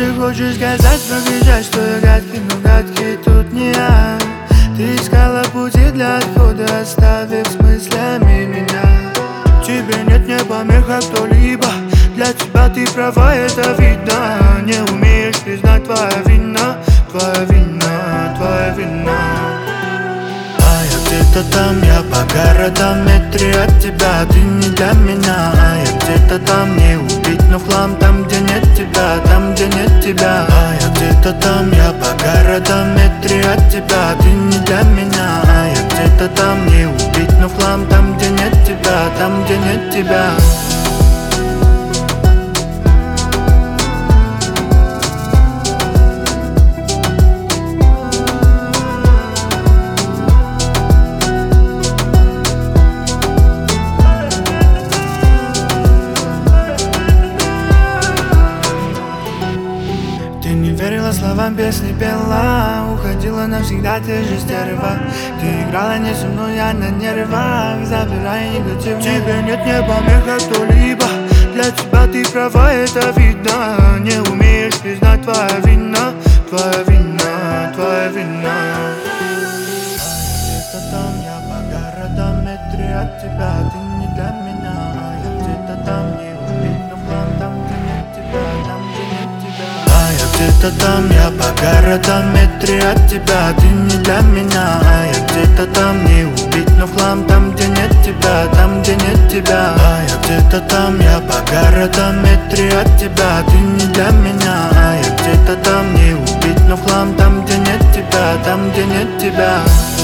хочешь сказать, прокричать, что я гадкий, но гадкий тут не я. Ты искала пути для отхода, оставив с мыслями меня. В тебе нет не помеха кто-либо, для тебя ты права, это видно. Не умеешь признать твоя вина, твоя вина, твоя вина. А я где-то там, я по городам, метре от тебя, ты не для меня. А я где-то там, не убить, но в хлам, там, где нет тебя, там, где нет тебя. А я где-то там, я по городам, метре от тебя, ты не для меня. А я где-то там, не убить, но в хлам, там, где нет тебя, там, где нет тебя. Ты не верила словам песни, пела, уходила навсегда, ты же стерва. Ты играла не со мной, я на нервах, забирай негатив. В тебе нет не помеха кто-либо, для тебя ты права, это видно. Не умеешь признать твоя вина, твоя вина, твоя вина. Где-то там, я по городам, метре от тебя, ты не для меня. А я где-то там, не убить, но в хлам, там, где нет тебя, там, где нет тебя. А я где-то там, я по городам, метре от тебя, ты не для меня. А я где-то там, не убить, но в хлам, там, где нет тебя, там, где нет тебя. А я где-то там, я по городам, метре от тебя, ты не для меня. А я где-то там, не убить, но в хлам, там, где нет тебя, там, где нет тебя.